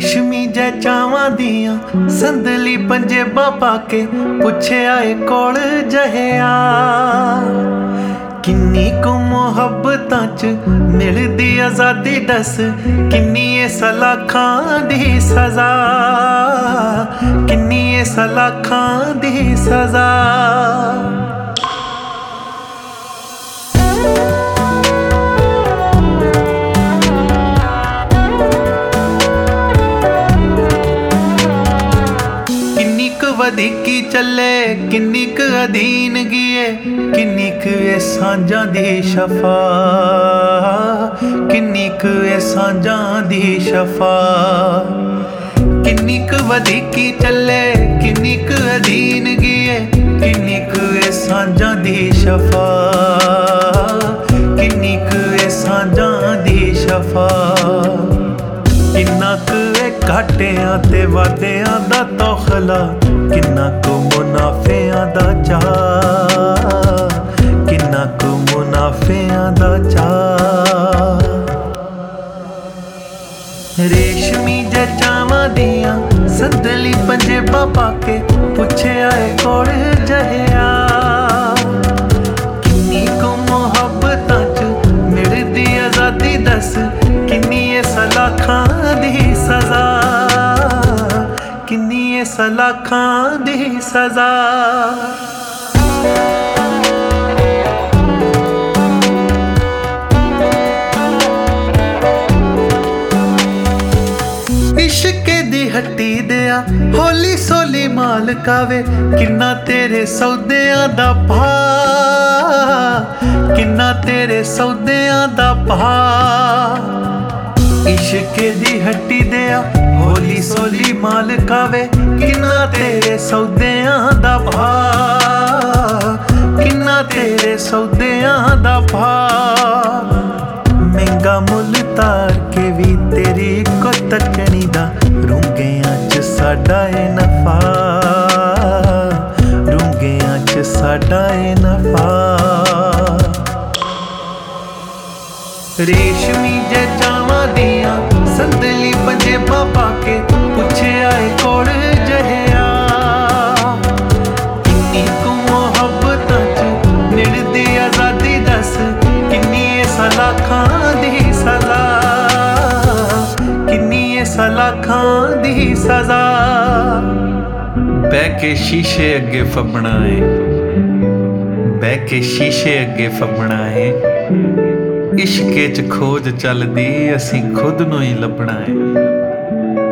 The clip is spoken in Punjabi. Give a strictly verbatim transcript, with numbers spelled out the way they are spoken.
ਰੇਸ਼ਮੀ ਜੈ ਚਾਵਾਂ ਦੀਆਂ ਸੰਦਲੀ ਪੰਜੇਬਾਂ ਪਾ ਕੇ ਪੁੱਛਿਆ ਏ ਕੋਲ ਜਹਿਆ ਕਿੰਨੀ ਕੁ ਮੁਹੱਬਤਾਂ ਚ ਮਿਲਦੀ ਆਜ਼ਾਦੀ ਦੱਸ ਕਿੰਨੀ ਏ ਸਲਾਖਾਂ ਦੀ ਸਜ਼ਾ ਕਿੰਨੀ ਏ ਸਲਾਖਾਂ ਦੀ ਸਜ਼ਾ ਵਧੀਕੀ ਚੱਲੇ ਕਿੰਨੀ ਕੁ ਅਧੀਨਗੀ ਏ ਕਿੰਨੀ ਕੁ ਏ ਸਾਂਝਾਂ ਦੀ ਸ਼ਫਾ ਕਿੰਨੀ ਕੁ ਏ ਸਾਂਝਾਂ ਦੀ ਸ਼ਫਾ ਕਿੰਨੀ ਕੁ ਵਧੀਕੀ ਚੱਲੇ ਕਿੰਨੀ ਕੁ ਅਧੀਨਗੀ ਏ ਕਿੰਨੀ ਕੁ ਏ ਸਾਂਝਾਂ ਦੀ ਸ਼ਫਾ ਕਿੰਨੀ ਕੁ ਏ ਸਾਂਝਾਂ ਦੀ ਸ਼ਫਾ ਕਿੰਨਾ ਕੁ ਏ ਘਾਟਿਆਂ ਤੇ ਵਾਧਿਆਂ ਦਾ ਤੌਖਲਾ ਕਿੰਨਾ ਕੁ ਮੁਨਾਫਿਆਂ ਦਾ ਚਾਅ ਕਿੰਨਾ ਕੁ ਮੁਨਾਫਿਆਂ ਦਾ ਚਾਅ ਰੇਸ਼ਮੀ ਜੈ ਚਾਵਾਂ ਦੀਆਂ ਸੰਦਲੀ ਪੰਜੇਬਾਂ ਪਾ ਕੇ ਪੁੱਛਿਆ ਏ ਕੋਲ ਜਹਿਆ ਕਿੰਨੀ ਕੁ ਮੁਹੱਬਤਾਂ ਚ ਮਿਲਦੀ ਆਜ਼ਾਦੀ ਦੱਸ ਕਿੰਨੀ ਏ ਸਲਾਖਾਂ ਦੀ ਸਜ਼ਾ ਕਿੰਨੀ ਏ ਸਲਾਖਾਂ ਦੀ ਸਜ਼ਾ ਇਸ਼ਕੇ ਦੀ ਹੱਟੀ ਦਿਆ ਹੌਲੀ ਸੋਲੀ ਮਾਲਕਾ ਵੇ ਕਿੰਨਾ ਤੇਰੇ ਸੌਦਿਆਂ ਦਾ ਭਾਅ ਕਿੰਨਾ ਤੇਰੇ ਸੌਦਿਆਂ ਦਾ ਭਾਅ ਇਸ਼ਕੇ ਦੀ ਹੱਟੀ ਦਿਆ ਹੌਲੀ ਸੋਲੀ ਮਾਲਕਾ ਵੇ ਕਿੰਨਾ ਤੇਰੇ ਸੌਦਿਆਂ ਦਾ ਭਾਅ ਕਿੰਨਾ ਤੇਰੇ ਸੌਦਿਆਂ ਦਾ ਭਾਅ ਮਹਿੰਗਾ ਮੁੱਲ ਤਾਰ ਕੇ ਵੀ ਤੇਰੀ ਇੱਕੋ ਤੱਕਣੀ ਦਾ ਰੂੰਗਿਆਂ ਚ ਸਾਡਾ ਏ ਨਫਾ ਰੂੰਗਿਆਂ ਚ ਸਾਡਾ ਏ ਨਫਾ ਰੇਸ਼ਮੀ ਜੈ ਚਾਵਾਂ ਦੀਆਂ ਸੰਦਲੀ ਪੰਜੇਬਾਂ ਪਾ ਕੇ ਪੁੱਛਿਆ ਏ ਕੋਲ ਜਹਿਆ ਕਿੰਨੀ ਕੁ ਮੁਹੱਬਤਾਂ ਚ ਮਿਲਦੀ ਆਜ਼ਾਦੀ ਦੱਸ ਕਿੰਨੀ ਏ ਸਲਾਖਾਂ ਦੀ ਸਜ਼ਾ ਕਿੰਨੀ ਏ ਸਲਾਖਾਂ ਦੀ ਸਜ਼ਾ ਬਹਿ ਕੇ ਸ਼ੀਸ਼ੇ ਅੱਗੇ ਫੱਬਣਾ ਏ ਬਹਿ ਕੇ ਸ਼ੀਸ਼ੇ ਅੱਗੇ ਫੱਬਣਾ ਏ ਇਸ਼ਕੇ ਚ ਖੋਜ ਚੱਲਦੀ ਅਸੀਂ ਖੁਦ ਨੂੰ ਹੀ ਲੱਭਣਾ ਏ